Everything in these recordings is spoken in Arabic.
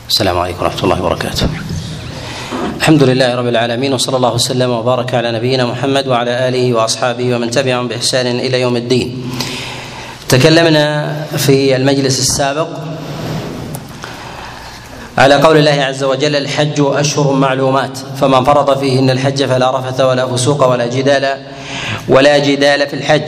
السلام عليكم ورحمة الله وبركاته. الحمد لله رب العالمين، وصلى الله وسلم وبارك على نبينا محمد وعلى آله وأصحابه ومن تبعهم بإحسان إلى يوم الدين. تكلمنا في المجلس السابق على قول الله عز وجل: الحج أشهر معلومات فمن فرض فيهن الحج فلا رفث ولا فسوق ولا جدال في الحج.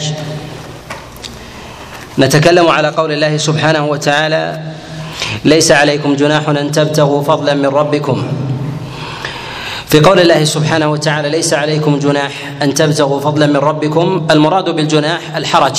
نتكلم على قول الله سبحانه وتعالى: ليس عليكم جناح أن تبتغوا فضلا من ربكم. في قول الله سبحانه وتعالى: ليس عليكم جناح أن تبتغوا فضلا من ربكم، المراد بالجناح الحرج،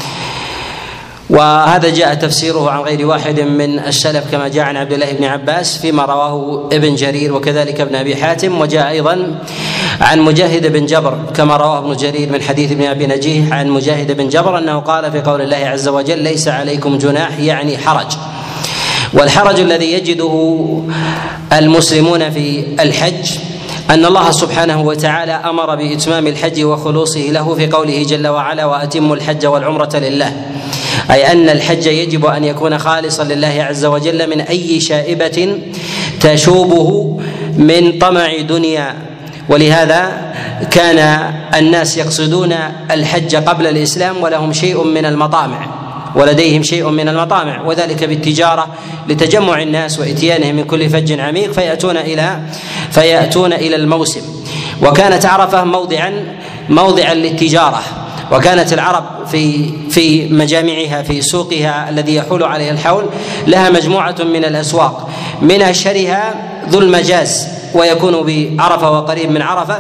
وهذا جاء تفسيره عن غير واحد من السلف كما جاء عن عبد الله بن عباس فيما رواه ابن جرير وكذلك ابن أبي حاتم، وجاء أيضا عن مجاهد بن جبر كما رواه ابن جرير من حديث ابن أبي نجيه عن مجاهد بن جبر أنه قال في قول الله عز وجل: ليس عليكم جناح، يعني حرج. والحرج الذي يجده المسلمون في الحج أن الله سبحانه وتعالى أمر بإتمام الحج وخلوصه له في قوله جل وعلا: وأتموا الحج والعمرة لله، أي أن الحج يجب أن يكون خالصا لله عز وجل من أي شائبة تشوبه من طمع دنيا. ولهذا كان الناس يقصدون الحج قبل الإسلام ولهم شيء من المطامع، ولديهم شيء من المطامع، وذلك بالتجارة لتجمع الناس وإتيانهم من كل فج عميق فيأتون إلى الموسم. وكانت عرفة موضعا للتجارة، وكانت العرب في مجامعها في سوقها الذي يحول عليها الحول لها مجموعة من الأسواق، من أشهرها ذو المجاز ويكون بعرفة وقريب من عرفة،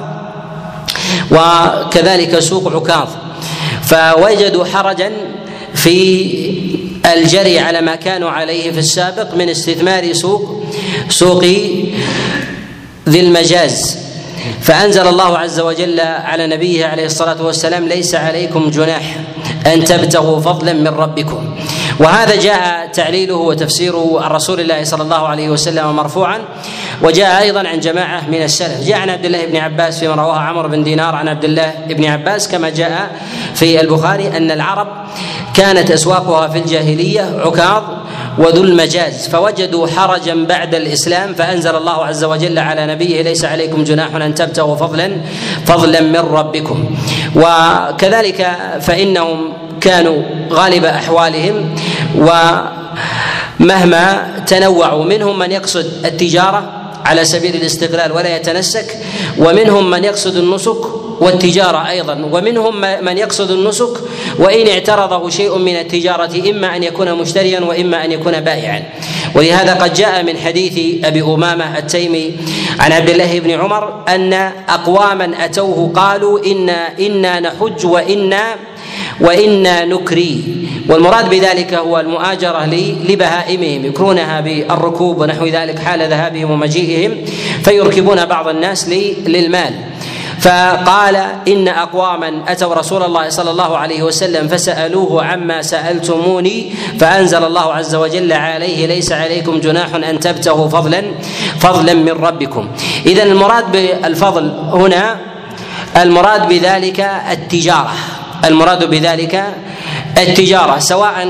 وكذلك سوق عكاظ. فوجدوا حرجا في الجري على ما كانوا عليه في السابق من استثمار سوق ذي المجاز، فأنزل الله عز وجل على نبيه عليه الصلاة والسلام: ليس عليكم جناح أن تبتغوا فضلا من ربكم. وهذا جاء تعليله وتفسيره عن رسول الله صلى الله عليه وسلم مرفوعا، وجاء أيضا عن جماعة من السلف. جاء عن عبد الله بن عباس فيما رواه عمرو بن دينار عن عبد الله بن عباس كما جاء في البخاري أن العرب كانت أسواقها في الجاهلية عكاظ وذو المجاز، فوجدوا حرجا بعد الإسلام فأنزل الله عز وجل على نبيه: ليس عليكم جناح أن تبتغوا فضلا من ربكم. وكذلك فإنهم كانوا غالب أحوالهم ومهما تنوعوا، منهم من يقصد التجارة على سبيل الاستقلال ولا يتنسك، ومنهم من يقصد النسك والتجارة أيضا، ومنهم من يقصد النسك وإن اعترضه شيء من التجارة إما أن يكون مشتريا وإما أن يكون بائعا. ولهذا قد جاء من حديث أبي أمامة التيمي عن عبد الله بن عمر أن أقواما أتوه قالوا: إنا نحج وإنا نكري. والمراد بذلك هو المؤاجرة لبهائمهم، يكرونها بالركوب ونحو ذلك حال ذهابهم ومجيئهم، فيركبون بعض الناس للمال. فقال: إن أقواما أتوا رسول الله صلى الله عليه وسلم فسألوه عما سألتموني فأنزل الله عز وجل عليه: ليس عليكم جناح أن تبتغوا فضلا من ربكم. إذن المراد بالفضل هنا المراد بذلك التجارة سواء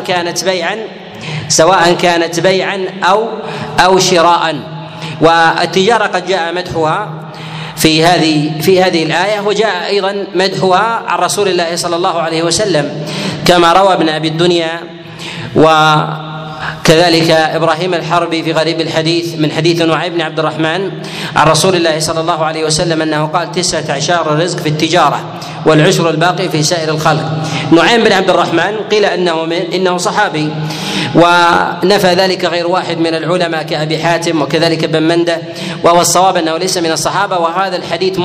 كانت بيعا أو شراء. والتجارة قد جاء مدحها في هذه الآية، وجاء أيضا مدحها عن رسول الله صلى الله عليه وسلم كما روى ابن أبي الدنيا وكذلك إبراهيم الحربي في غريب الحديث من حديث نعيم بن عبد الرحمن عن رسول الله صلى الله عليه وسلم أنه قال: 19 الرزق في التجارة والعشر الباقي في سائر الخلق. نعيم بن عبد الرحمن قيل إنه صحابي، ونفى ذلك غير واحد من العلماء كأبي حاتم وكذلك ابن منده، وهو الصواب أنه ليس من الصحابة، وهذا الحديث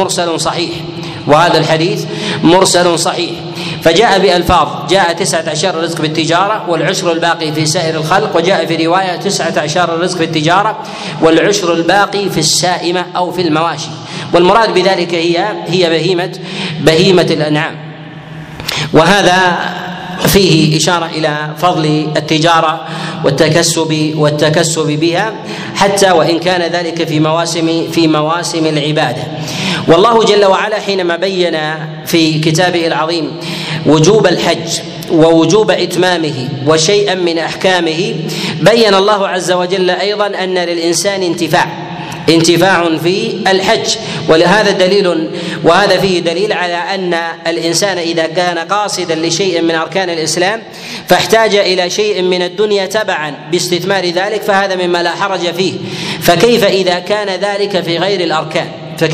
مرسل صحيح. فجاء بألفاظ: جاء 19 رزق بالتجارة والعشر الباقي في سائر الخلق، وجاء في رواية 19 رزق بالتجارة والعشر الباقي في السائمة أو في المواشي. والمراد بذلك هي بهيمة الأنعام. وهذا فيه إشارة إلى فضل التجارة والتكسب بها، حتى وإن كان ذلك في مواسم العبادة. والله جل وعلا حينما بين في كتابه العظيم وجوب الحج ووجوب إتمامه وشيئا من أحكامه، بين الله عز وجل أيضا أن للإنسان انتفاع في الحج. ولهذا دليل، وهذا فيه دليل على أن الإنسان إذا كان قاصدا لشيء من أركان الإسلام فاحتاج إلى شيء من الدنيا تبعا باستثمار ذلك فهذا مما لا حرج فيه. فكيف إذا كان ذلك في غير الأركان؟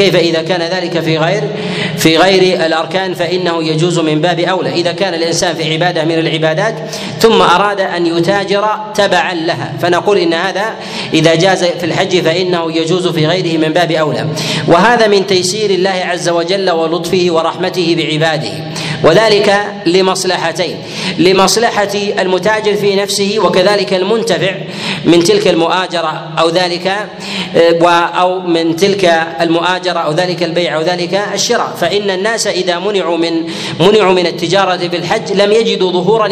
في غير الأركان فإنه يجوز من باب أولى. إذا كان الإنسان في عبادة من العبادات ثم أراد أن يتاجر تبعا لها فنقول إن هذا إذا جاز في الحج فإنه يجوز في غيره من باب أولى. وهذا من تيسير الله عز وجل ولطفه ورحمته بعباده، وذلك لمصلحتين: لمصلحة المتاجر في نفسه وكذلك المنتفع من تلك المؤاجرة أو ذلك أو من تلك المؤاجرة أو ذلك البيع أو ذلك الشراء. فإن الناس إذا منعوا من التجارة في الحج لم يجدوا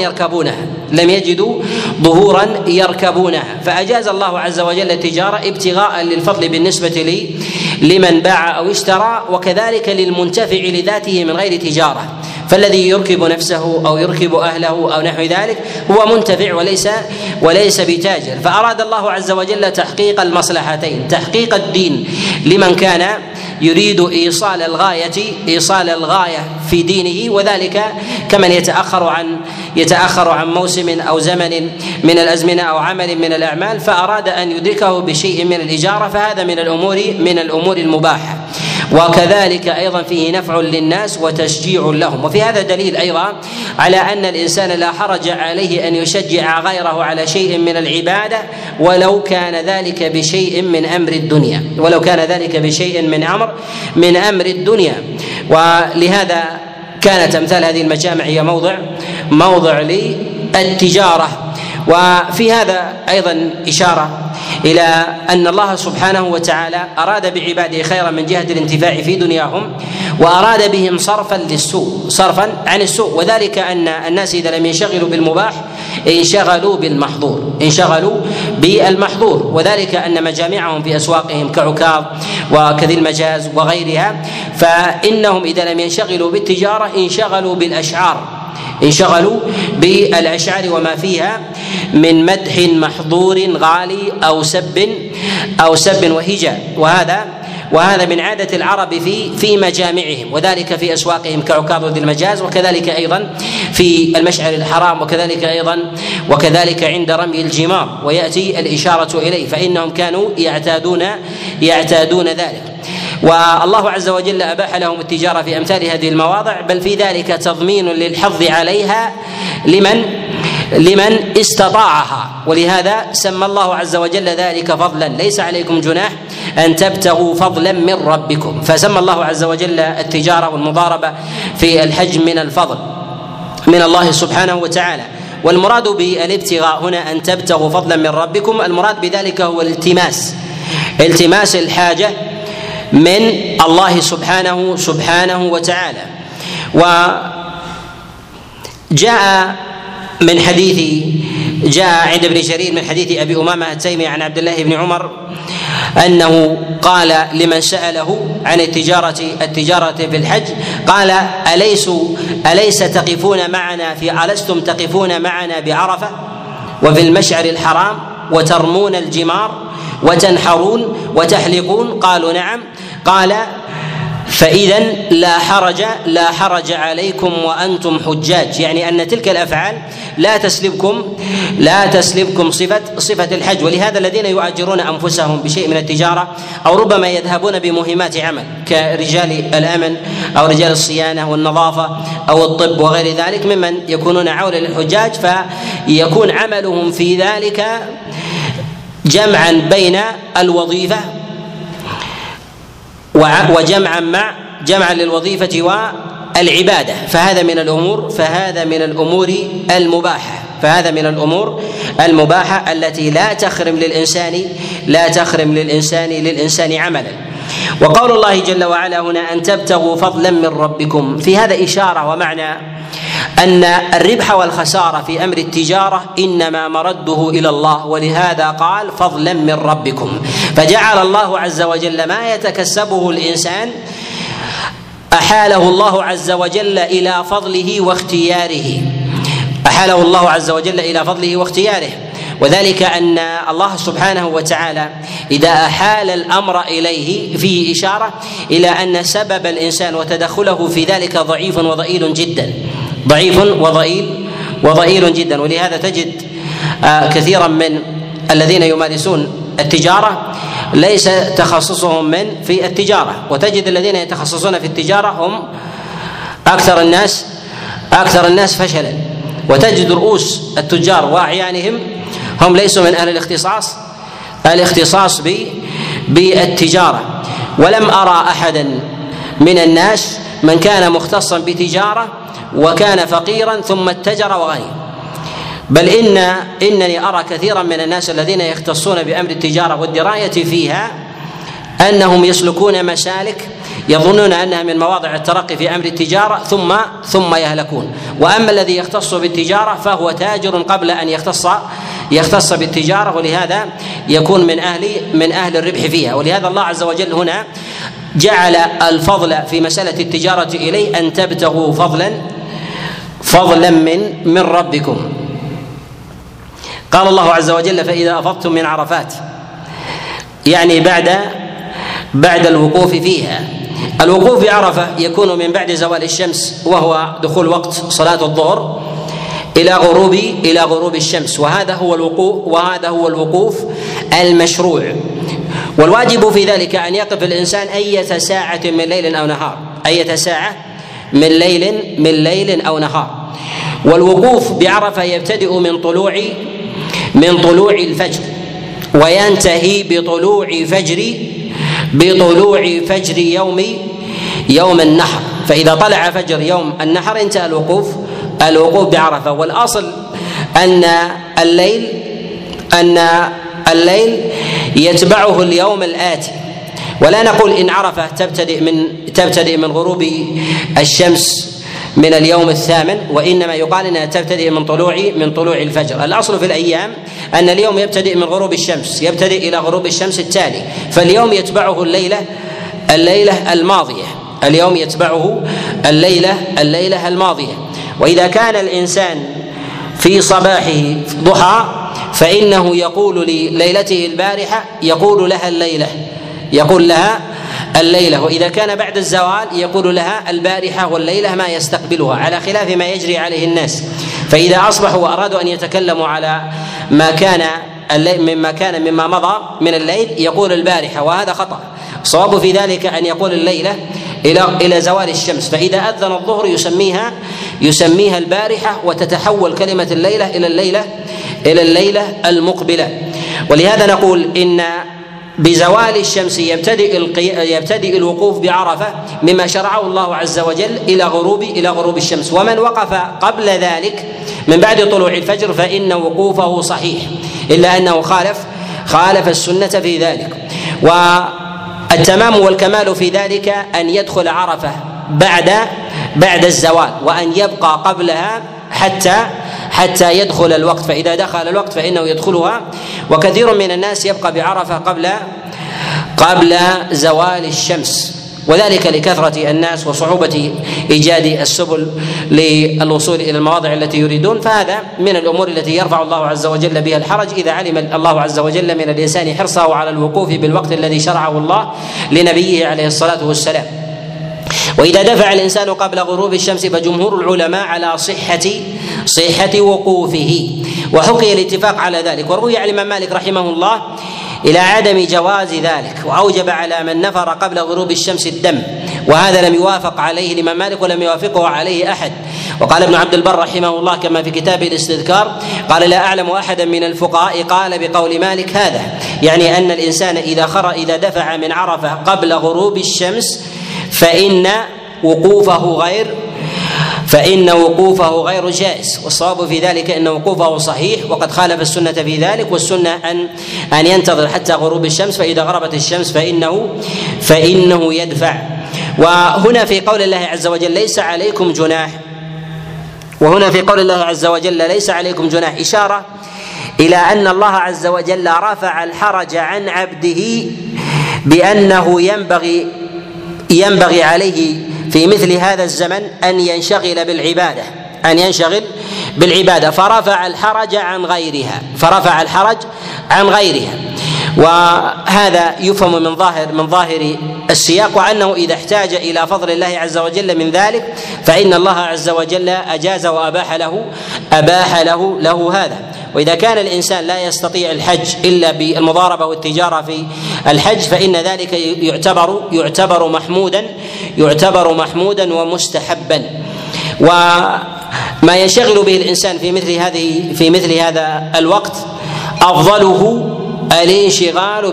ظهورا يركبونها، فأجاز الله عز وجل التجارة ابتغاء للفضل بالنسبة لمن باع أو اشترى، وكذلك للمنتفع لذاته من غير تجارة. فالذي يركب نفسه أو يركب أهله أو نحو ذلك هو منتفع وليس بتاجر. فأراد الله عز وجل تحقيق المصلحتين: تحقيق الدين لمن كان يريد إيصال الغاية في دينه، وذلك كمن يتأخر عن موسم أو زمن من الأزمنة أو عمل من الأعمال فأراد أن يدركه بشيء من الإجارة، فهذا من الأمور المباحة. وكذلك أيضا فيه نفع للناس وتشجيع لهم. وفي هذا دليل أيضا على أن الإنسان لا حرج عليه أن يشجع غيره على شيء من العبادة ولو كان ذلك بشيء من أمر الدنيا، ولهذا كانت أمثال هذه المجامع هي موضع للتجارة. وفي هذا أيضا إشارة إلى أن الله سبحانه وتعالى أراد بعباده خيرا من جهة الانتفاع في دنياهم، وأراد بهم صرفا عن السوء، وذلك أن الناس إذا لم ينشغلوا بالمباح انشغلوا بالمحظور، وذلك أن مجامعهم في أسواقهم كعكاظ وكذي المجاز وغيرها، فإنهم إذا لم ينشغلوا بالتجارة انشغلوا بالأشعار وما فيها من مدح محظور غالي أو سب وهجاء. وهذا من عادة العرب في مجامعهم، وذلك في أسواقهم كعكاظ وذي المجاز، وكذلك أيضا في المشعر الحرام، وكذلك عند رمي الجمار ويأتي الإشارة إليه، فإنهم كانوا يعتادون ذلك. والله عز وجل أباح لهم التجارة في أمثال هذه المواضع، بل في ذلك تضمين للحظ عليها لمن استطاعها، ولهذا سمى الله عز وجل ذلك فضلا: ليس عليكم جناح أن تبتغوا فضلا من ربكم. فسمى الله عز وجل التجارة والمضاربة في الحج من الفضل من الله سبحانه وتعالى. والمراد بالابتغاء هنا أن تبتغوا فضلا من ربكم، المراد بذلك هو التماس الحاجة من الله سبحانه وتعالى. وجاء عند ابن جرير من حديث أبي أمامة التيمي عن عبد الله بن عمر أنه قال لمن سأله عن التجارة في الحج قال: ألستم تقفون معنا بعرفة وفي المشعر الحرام وترمون الجمار وتنحرون وتحلقون؟ قالوا: نعم. قال: فإذا لا حرج عليكم وأنتم حجاج، يعني أن تلك الأفعال لا تسلبكم صفة الحج. ولهذا الذين يؤجرون أنفسهم بشيء من التجارة أو ربما يذهبون بمهمات عمل كرجال الأمن أو رجال الصيانة والنظافة أو الطب وغير ذلك ممن يكونون عونا للحجاج، فيكون عملهم في ذلك جمعا بين الوظيفة جمعا للوظيفة والعبادة، فهذا من الأمور المباحة التي لا تخرم للإنسان عملا. وقول الله جل وعلا هنا أن تبتغوا فضلا من ربكم، في هذا إشارة ومعنى أن الربح والخسارة في أمر التجارة إنما مرده إلى الله، ولهذا قال فضلا من ربكم، فجعل الله عز وجل ما يتكسبه الإنسان أحاله الله عز وجل إلى فضله واختياره. أحاله الله عز وجل إلى فضله واختياره، وذلك أن الله سبحانه وتعالى إذا أحال الأمر إليه فيه إشارة إلى أن سبب الإنسان وتدخله في ذلك ضعيف وضئيل جدا، ضعيف وضئيل جدا. ولهذا تجد كثيرا من الذين يمارسون التجارة ليس تخصصهم في التجارة، وتجد الذين يتخصصون في التجارة هم أكثر الناس فشلا، وتجد رؤوس التجار وأعيانهم هم ليسوا من أهل الاختصاص بالتجارة. ولم أرى أحدا من الناس من كان مختصا بتجارة وكان فقيرا ثم اتجر وغني، بل إنني أرى كثيرا من الناس الذين يختصون بأمر التجارة والدراية فيها أنهم يسلكون مسالك يظنون أنها من مواضع الترقي في أمر التجارة ثم يهلكون. وأما الذي يختص بالتجارة فهو تاجر قبل أن يختص بالتجارة، ولهذا يكون من أهل الربح فيها. ولهذا الله عز وجل هنا جعل الفضل في مسألة التجارة إليه أن تبتغوا فضلا من ربكم. قال الله عز وجل: فإذا أفضتم من عرفات، يعني بعد الوقوف فيها. الوقوف بعرفة يكون من بعد زوال الشمس وهو دخول وقت صلاة الظهر إلى غروب الشمس، وهذا هو الوقوف المشروع. والواجب في ذلك أن يقف الإنسان أية ساعة من ليل أو نهار، أية ساعة من ليل أو نهار. والوقوف بعرفة يبتدئ من طلوع الفجر وينتهي بطلوع فجر يوم النحر. فإذا طلع فجر يوم النحر انتهى الوقوف بعرفة. والأصل أن الليل يتبعه اليوم الآتي، ولا نقول إن عرفة تبتدئ من غروب الشمس من اليوم الثامن، وإنما يقال انها تبتدئ من طلوع الفجر. الاصل في الايام ان اليوم يبتدئ من غروب الشمس، يبتدئ الى غروب الشمس التالي، فاليوم يتبعه الليله الماضيه، اليوم يتبعه الليله الماضيه. واذا كان الانسان في صباحه ضحى فانه يقول لليلته البارحه يقول لها الليلة، وإذا كان بعد الزوال يقول لها البارحة والليلة ما يستقبلها، على خلاف ما يجري عليه الناس. فإذا أصبحوا وأرادوا أن يتكلموا على مما مضى من الليل يقول البارحة، وهذا خطأ. الصواب في ذلك أن يقول الليلة إلى زوال الشمس، فإذا أذن الظهر يسميها البارحة، وتتحول كلمة الليلة إلى الليلة المقبلة. ولهذا نقول إن بزوال الشمس يبتدئ الوقوف بعرفة مما شرعه الله عز وجل إلى غروب الشمس. ومن وقف قبل ذلك من بعد طلوع الفجر فإن وقوفه صحيح، إلا أنه خالف السنة في ذلك. والتمام والكمال في ذلك أن يدخل عرفة بعد الزوال، وأن يبقى قبلها حتى يدخل الوقت، فإذا دخل الوقت فإنه يدخلها. وكثير من الناس يبقى بعرفة قبل زوال الشمس، وذلك لكثرة الناس وصعوبة إيجاد السبل للوصول إلى المواضع التي يريدون. فهذا من الأمور التي يرفع الله عز وجل بها الحرج إذا علم الله عز وجل من الإنسان حرصه على الوقوف بالوقت الذي شرعه الله لنبيه عليه الصلاة والسلام. وإذا دفع الإنسان قبل غروب الشمس فجمهور العلماء على صحة وقوفه، وحكي الاتفاق على ذلك. وروي عن الإمام مالك رحمه الله إلى عدم جواز ذلك، وأوجب على من نفر قبل غروب الشمس الدم، وهذا لم يوافق عليه الإمام مالك ولم يوافقه عليه أحد. وقال ابن عبد البر رحمه الله كما في كتابه الاستذكار قال: لا أعلم أحدا من الفقهاء قال بقول مالك هذا، يعني أن الإنسان إذا دفع من عرفة قبل غروب الشمس فإن وقوفه غير جائز. والصواب في ذلك أن وقوفه صحيح، وقد خالف السنة في ذلك، والسنة أن ينتظر حتى غروب الشمس، فإذا غربت الشمس فإنه يدفع. وهنا في قول الله عز وجل ليس عليكم جناح إشارة إلى أن الله عز وجل رفع الحرج عن عبده بأنه ينبغي عليه في مثل هذا الزمن أن أن ينشغل بالعبادة، فرفع الحرج عن غيرها. وهذا يفهم من ظاهر السياق، وأنه إذا احتاج إلى فضل الله عز وجل من ذلك فإن الله عز وجل أجاز وأباح له هذا. وإذا كان الإنسان لا يستطيع الحج إلا بالمضاربة والتجارة في الحج فإن ذلك يعتبر محمودا ومستحبا. وما ينشغل به الإنسان في مثل هذا الوقت أفضله الانشغال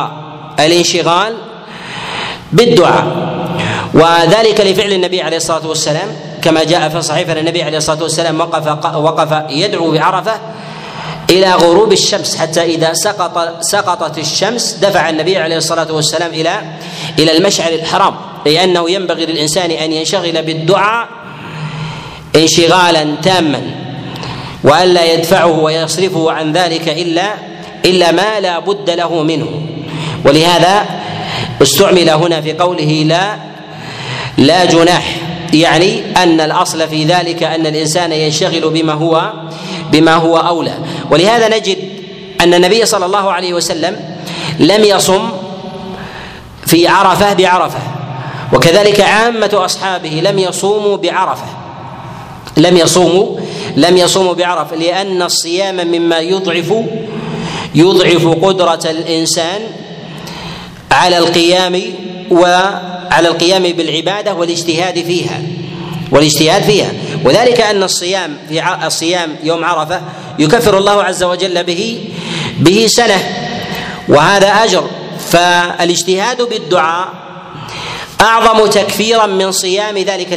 بالدعاء، وذلك لفعل النبي عليه الصلاة والسلام كما جاء في صحيح النبي عليه الصلاة والسلام وقف يدعو بعرفة إلى غروب الشمس، حتى إذا سقطت الشمس دفع النبي عليه الصلاة والسلام إلى المشعر الحرام، لأنه ينبغي للإنسان أن ينشغل بالدعاء انشغالا تاما، وألا يدفعه ويصرفه عن ذلك إلا ما لا بد له منه. ولهذا استعمل هنا في قوله لا جناح، يعني أن الأصل في ذلك أن الإنسان ينشغل بما هو أولى. ولهذا نجد أن النبي صلى الله عليه وسلم لم يصم في عرفة بعرفة، وكذلك عامة أصحابه لم يصوموا بعرفة، لأن الصيام مما يضعف قدرة الإنسان على القيام بالعبادة والاجتهاد فيها. وذلك أن الصيام يوم عرفة يكفر الله عز وجل به سنة، وهذا أجر. فالاجتهاد بالدعاء أعظم تكفيرا من صيام ذلك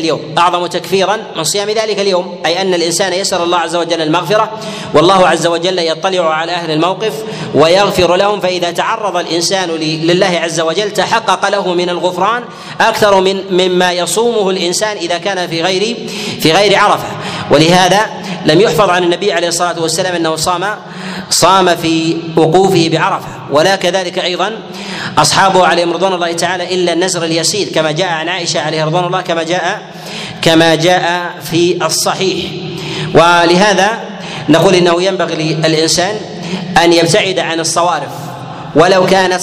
اليوم، أي أن الإنسان يسأل الله عز وجل المغفرة، والله عز وجل يطلع على أهل الموقف ويغفر لهم، فإذا تعرض الإنسان لله عز وجل تحقق له من الغفران أكثر مما يصومه الإنسان إذا كان في غير عرفة. ولهذا لم يحفظ عن النبي عليه الصلاة والسلام أنه صام في وقوفه بعرفة، ولا كذلك أيضا أصحابه عليهم رضوان الله تعالى إلا النزر اليسير، كما جاء عن عائشة عليه رضوان الله كما جاء في الصحيح. ولهذا نقول إنه ينبغي للإنسان أن يبتعد عن الصوارف، ولو كانت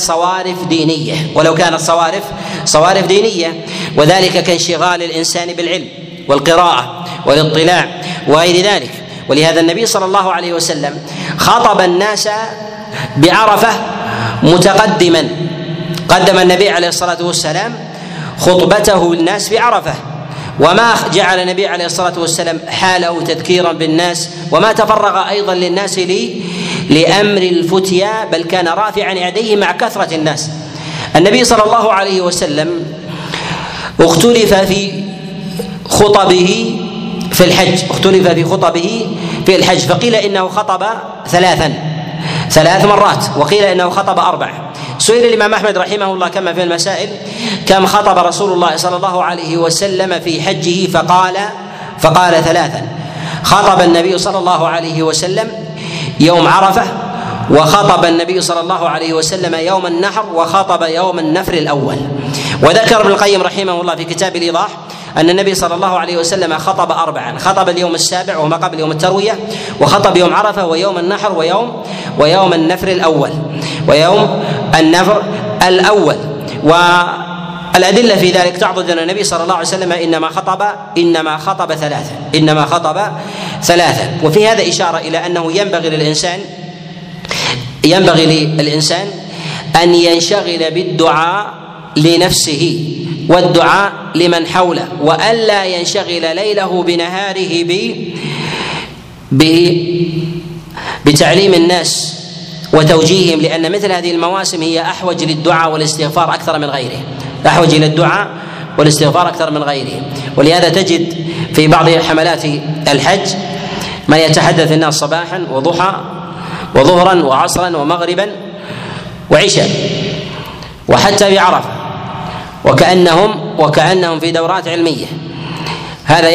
صوارف دينية، وذلك كانشغال الإنسان بالعلم والقراءة والاطلاع وغير ذلك. ولهذا النبي صلى الله عليه وسلم خطب الناس بعرفة متقدما، قدم النبي عليه الصلاة والسلام خطبته الناس بعرفة، وما جعل النبي عليه الصلاة والسلام حاله تذكيرا بالناس، وما تفرغ أيضا للناس لأمر الفتيا، بل كان رافعا يديه مع كثرة الناس. النبي صلى الله عليه وسلم اختلف في خطبه في الحج، فقيل إنه خطب ثلاث مرات، وقيل إنه خطب 4. سئل الإمام أحمد رحمه الله كما في المسائل كم خطب رسول الله صلى الله عليه وسلم في حجه، فقال 3. خطب النبي صلى الله عليه وسلم يوم عرفة، وخطب النبي صلى الله عليه وسلم يوم النحر، وخطب يوم النفر الأول. وذكر ابن القيم رحمه الله في كتاب الإيضاح أن النبي صلى الله عليه وسلم خطب 4، خطب اليوم السابع وما قبل يوم التروية، وخطب يوم عرفة ويوم النحر ويوم النفر الأول. والأدلة في ذلك تعضد أن النبي صلى الله عليه وسلم إنما خطب 3. وفي هذا إشارة إلى أنه ينبغي للإنسان أن ينشغل بالدعاء لنفسه والدعاء لمن حوله، وألا ينشغل ليله بنهاره بتعليم الناس وتوجيههم، لأن مثل هذه المواسم هي أحوج للدعاء والاستغفار أكثر من غيره. ولهذا تجد في بعض حملات الحج ما يتحدث الناس صباحا وضحى وظهرا وعصرا ومغربا وعشاء، وحتى بعرفة، وكأنهم في دورات علمية. هذا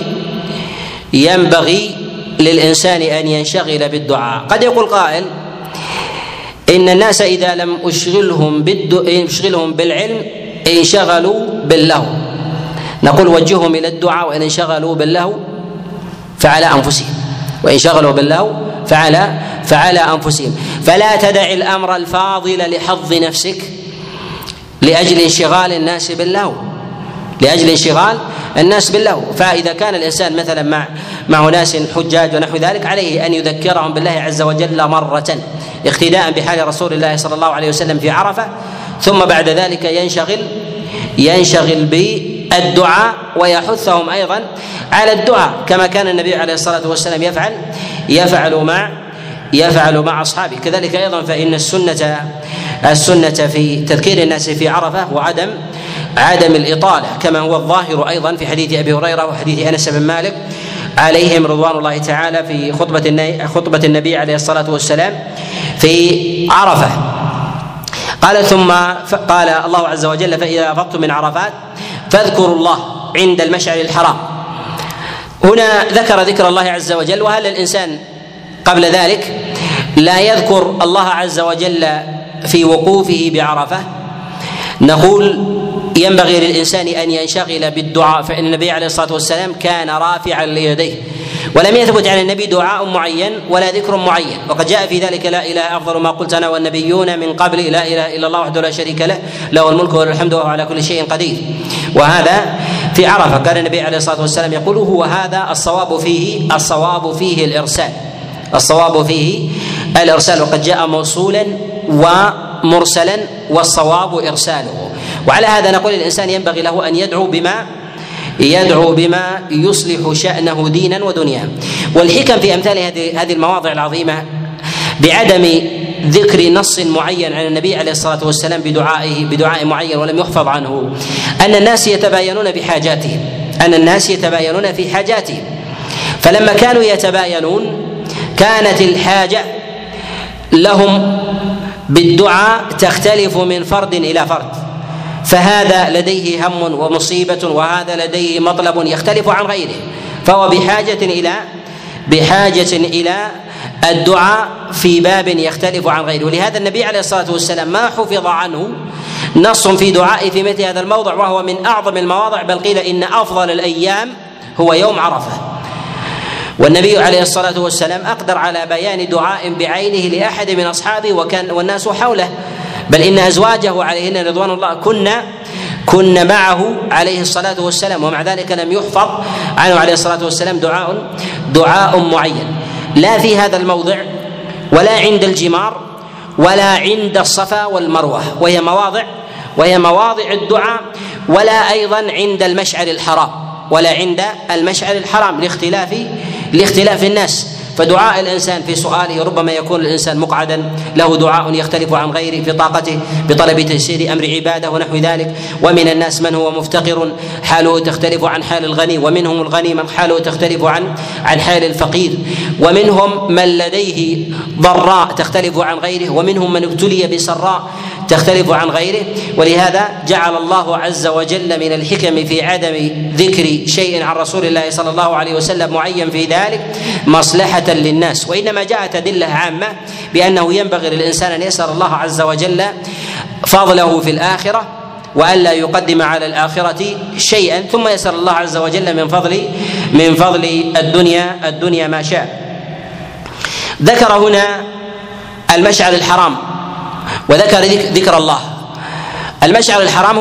ينبغي للإنسان أن ينشغل بالدعاء. قد يقول قائل إن الناس إذا لم أشغلهم بالعلم انشغلوا باللهو. نقول وجههم إلى الدعاء، وإن انشغلوا باللهو فعلى أنفسهم، وإن شغلوا باللهو فعلى أنفسهم. فلا تدع الأمر الفاضل لحظ نفسك لأجل انشغال الناس باللهو. فإذا كان الإنسان مثلا مع ناس حجاج ونحو ذلك، عليه أن يذكرهم بالله عز وجل مرة اقتداء بحال رسول الله صلى الله عليه وسلم في عرفة، ثم بعد ذلك ينشغل بالدعاء ويحثهم أيضا على الدعاء، كما كان النبي عليه الصلاة والسلام يفعل مع أصحابه. كذلك أيضا فإن السنة في تذكير الناس في عرفة وعدم الإطالة، كما هو الظاهر أيضا في حديث أبي هريرة وحديث أنس بن مالك عليهم رضوان الله تعالى في خطبة النبي عليه الصلاة والسلام في عرفة. قال الله عز وجل: فإذا أفضتم من عرفات فاذكروا الله عند المشعر الحرام. هنا ذكر الله عز وجل، وهل الإنسان قبل ذلك لا يذكر الله عز وجل في وقوفه بعرفة؟ نقول ينبغي للإنسان أن ينشغل بالدعاء، فإن النبي عليه الصلاة والسلام كان رافعا ليديه، ولم يثبت عن النبي دعاء معين ولا ذكر معين، وقد جاء في ذلك: لا إله أفضل ما قلت أنا والنبيون من قبل، لا إله إلا الله وحده لا شريك له، له الملك وله الحمد وهو على كل شيء قدير. وهذا في عرفة كان النبي عليه الصلاة والسلام يقول: هو هذا الصواب فيه الإرسال، وقد جاء موصولا ومرسلا والصواب إرساله. وعلى هذا نقول الإنسان ينبغي له أن يدعو بما يصلح شأنه دينا ودنيا. والحكم في أمثال هذه المواضع العظيمة بعدم ذكر نص معين عن النبي عليه الصلاة والسلام بدعاء معين ولم يحفظ عنه، أن الناس يتباينون في حاجاتهم، فلما كانوا يتباينون كانت الحاجة لهم بالدعاء تختلف من فرد إلى فرد، فهذا لديه هم ومصيبة وهذا لديه مطلب يختلف عن غيره، فهو بحاجة إلى الدعاء في باب يختلف عن غيره. ولهذا النبي عليه الصلاة والسلام ما حفظ عنه نص في دعائه في مثل هذا الموضع، وهو من أعظم المواضع، بل قيل إن أفضل الأيام هو يوم عرفة. والنبي عليه الصلاة والسلام أقدر على بيان دعاء بعينه لأحد من أصحابه والناس حوله، بل إن أزواجه عليهن رضوان الله كن معه عليه الصلاة والسلام، ومع ذلك لم يحفظ عنه عليه الصلاة والسلام دعاء معين، لا في هذا الموضع ولا عند الجمار ولا عند الصفا والمروة، وهي مواضع الدعاء، ولا أيضا عند المشعر الحرام لاختلاف الناس. فدعاء الإنسان في سؤاله ربما يكون الإنسان مقعدا، له دعاء يختلف عن غيره في طاقته بطلب تيسير أمر عباده ونحو ذلك. ومن الناس من هو مفتقر حاله تختلف عن حال الغني، ومنهم الغني من حاله تختلف عن حال الفقير، ومنهم من لديه ضراء تختلف عن غيره، ومنهم من ابتلي بسراء تختلف عن غيره. ولهذا جعل الله عز وجل من الحكم في عدم ذكر شيء عن رسول الله صلى الله عليه وسلم معين في ذلك مصلحة للناس، وإنما جاءت أدلة عامة بأنه ينبغي للإنسان أن يسأل الله عز وجل فضله في الآخرة، وألا يقدم على الآخرة شيئا، ثم يسأل الله عز وجل من فضل الدنيا ما شاء. ذكر هنا المشعر الحرام وذكر ذكر الله. المشعر الحرام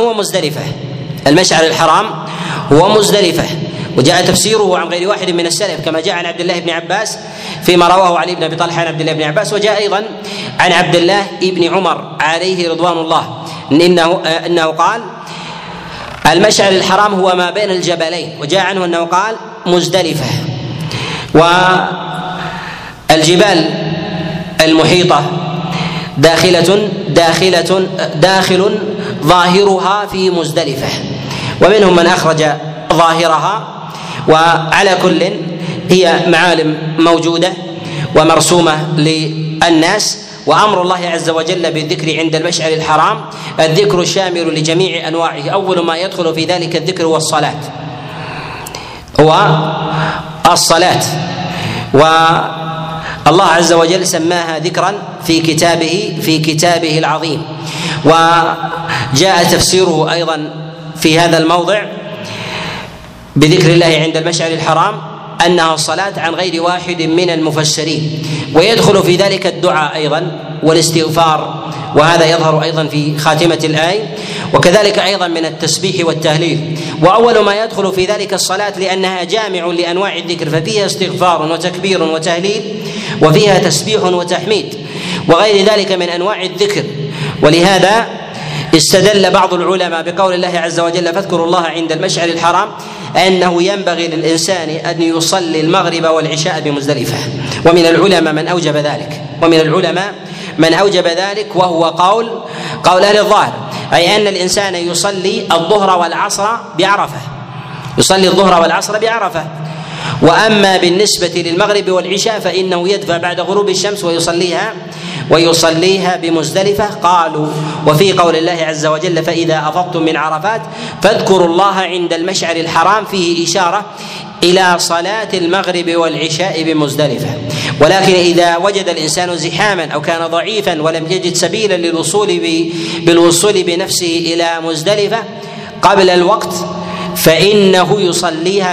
هو مزدلفة، وجاء تفسيره عن غير واحد من السلف، كما جاء عن عبد الله بن عباس فيما رواه علي بن ابي طلحه عن عبد الله بن عباس، وجاء ايضا عن عبد الله بن عمر عليه رضوان الله انه قال: المشعر الحرام هو ما بين الجبلين، وجاء عنه انه قال: مزدلفة. والجبال المحيطة داخل ظاهرها في مزدلفة، ومنهم من أخرج ظاهرها، وعلى كل هي معالم موجودة ومرسومة للناس. وأمر الله عز وجل بالذكر عند المشعر الحرام الذكر الشامل لجميع أنواعه، أول ما يدخل في ذلك الذكر والصلاة والله عز وجل سماها ذكرا في كتابه العظيم. وجاء تفسيره أيضا في هذا الموضع بذكر الله عند المشعر الحرام أنها الصلاة عن غير واحد من المفسرين، ويدخل في ذلك الدعاء أيضا والاستغفار، وهذا يظهر أيضا في خاتمة الآية، وكذلك أيضا من التسبيح والتهليل. وأول ما يدخل في ذلك الصلاة لأنها جامع لأنواع الذكر، ففيها استغفار وتكبير وتهليل، وفيها تسبيح وتحميد وغير ذلك من أنواع الذكر. ولهذا استدل بعض العلماء بقول الله عز وجل فاذكروا الله عند المشعر الحرام أنه ينبغي للإنسان أن يصلي المغرب والعشاء بمزدلفة، ومن العلماء من أوجب ذلك وهو قول أهل الظاهر، أي أن الإنسان يصلي الظهر والعصر بعرفة، وأما بالنسبة للمغرب والعشاء فإنه يدفع بعد غروب الشمس ويصليها بمزدلفة. قالوا وفي قول الله عز وجل فإذا أفضتم من عرفات فاذكروا الله عند المشعر الحرام فيه إشارة إلى صلاة المغرب والعشاء بمزدلفة. ولكن إذا وجد الإنسان زحاما أو كان ضعيفا ولم يجد سبيلا بالوصول بنفسه إلى مزدلفة قبل الوقت فإنه يصليها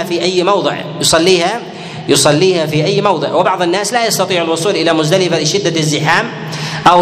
في أي موضع. وبعض الناس لا يستطيع الوصول إلى مزدلفة لشدة الزحام أو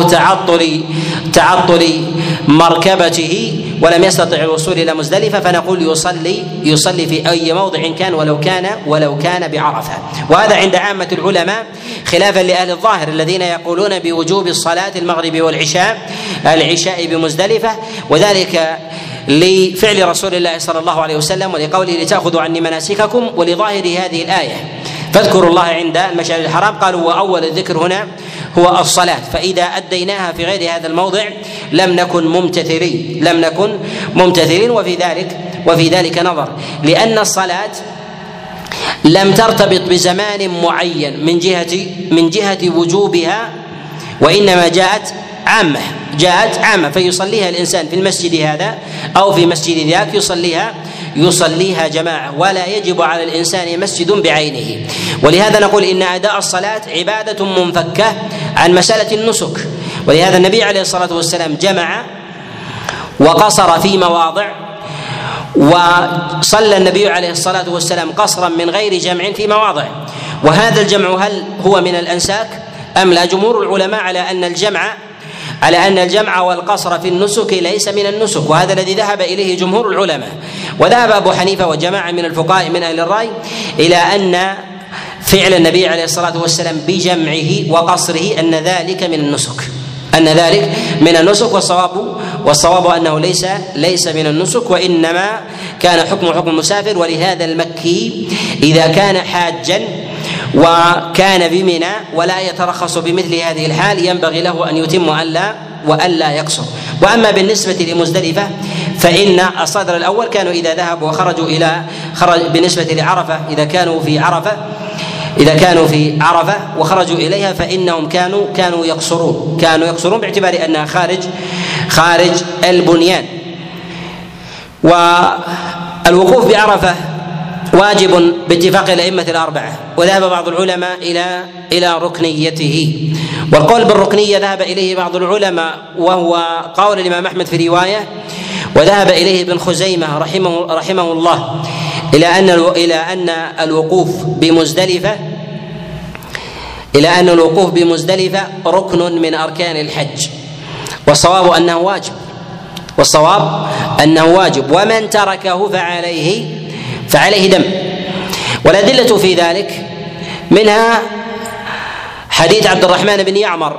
تعطل مركبته ولم يستطع الوصول إلى مزدلفة، فنقول يصلي في أي موضع كان ولو كان بعرفة. وهذا عند عامة العلماء خلافا لأهل الظاهر الذين يقولون بوجوب الصلاة المغرب والعشاء بمزدلفة، وذلك لفعل رسول الله صلى الله عليه وسلم ولقوله لتأخذوا عني مناسككم، ولظاهر هذه الآية فاذكروا الله عند المشعر الحرام. قالوا وأول الذكر هنا هو الصلاة، فإذا أديناها في غير هذا الموضع لم نكن ممتثلين. وفي ذلك نظر، لأن الصلاة لم ترتبط بزمان معين من جهة وجوبها، وإنما جاءت عامة فيصليها الإنسان في المسجد هذا أو في مسجد ذاك يصليها جماعة، ولا يجب على الإنسان مسجد بعينه. ولهذا نقول إن أداء الصلاة عبادة منفكة عن مسألة النسك، ولهذا النبي عليه الصلاة والسلام جمع وقصر في مواضع، وصلى النبي عليه الصلاة والسلام قصرا من غير جمع في مواضع. وهذا الجمع هل هو من الأنساك أم لا؟ جمهور العلماء على أن الجمع والقصر في النسك ليس من النسك، وهذا الذي ذهب إليه جمهور العلماء. وذهب أبو حنيفة وجماعة من الفقهاء من أهل الرأي إلى أن فعل النبي عليه الصلاة والسلام بجمعه وقصره أن ذلك من النسك، والصواب أنه ليس من النسك، وإنما كان حكم المسافر. ولهذا المكي إذا كان حاجا وكان بمنى ولا يترخص بمثل هذه الحال ينبغي له أن يتم وألا يقصر. وأما بالنسبة لمزدلفة فإن الصدر الأول كانوا إذا ذهبوا وخرجوا بالنسبة لعرفة إذا كانوا في عرفة وخرجوا إليها فإنهم كانوا يقصرون باعتبار أنها خارج البنيان. والوقوف بعرفة واجب باتفاق الأئمة الأربعة، وذهب بعض العلماء إلى ركنيته، والقول بالركنية ذهب إليه بعض العلماء وهو قول الإمام أحمد في رواية، وذهب إليه ابن خزيمة رحمه الله إلى أن الوقوف بمزدلفة ركن من أركان الحج، والصواب أنه واجب، ومن تركه فعليه دم. والأدلة في ذلك منها حديث عبد الرحمن بن يعمر،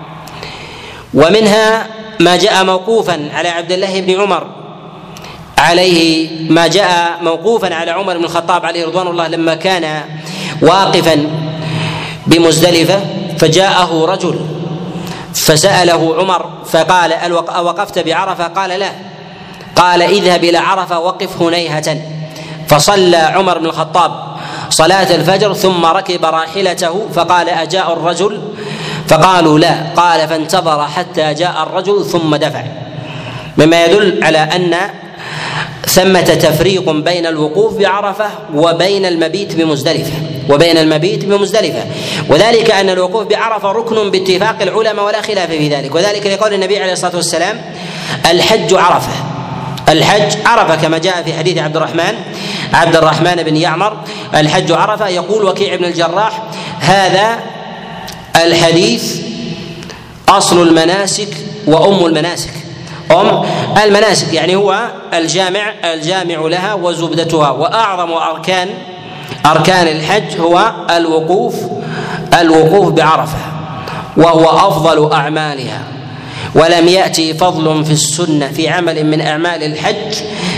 ومنها ما جاء موقوفا على عبد الله بن عمر عليه، ما جاء موقوفا على عمر بن الخطاب عليه رضوان الله لما كان واقفا بمزدلفة فجاءه رجل فسأله عمر فقال أوقفت بعرفة؟ قال لا. قال اذهب إلى عرفة وقف هنيهة. فصلى عمر بن الخطاب صلاة الفجر ثم ركب راحلته فقال أجاء الرجل؟ فقالوا لا. قال فانتظر حتى جاء الرجل ثم دفع، مما يدل على أن ثمة تفريق بين الوقوف بعرفة وبين المبيت بمزدلفة، وذلك أن الوقوف بعرفة ركن باتفاق العلماء ولا خلاف في ذلك، وذلك لقول النبي عليه الصلاة والسلام الحج عرفة كما جاء في حديث عبد الرحمن عبد الرحمن بن يعمر الحج عرفة. يقول وكيع بن الجراح: هذا الحديث أصل المناسك وأم المناسك. أم المناسك يعني هو الجامع لها وزبدتها، وأعظم أركان الحج هو الوقوف بعرفة، وهو أفضل أعمالها. ولم يأتي فضل في السنة في عمل من أعمال الحج